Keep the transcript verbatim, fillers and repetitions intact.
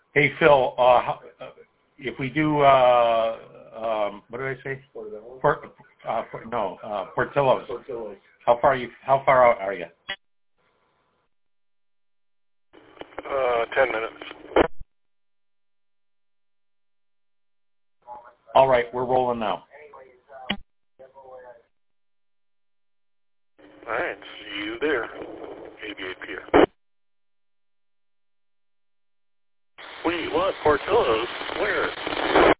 Hey, Phil, uh, how- uh, if we do, uh, um, what did I say? Port, uh, Port, no, uh, Portillo's. Portillo's. How far are you? How far out are you? Uh, ten minutes. All right, we're rolling now. All right, see you there. eighty-eight P. Wait, what? Portillo's? Where?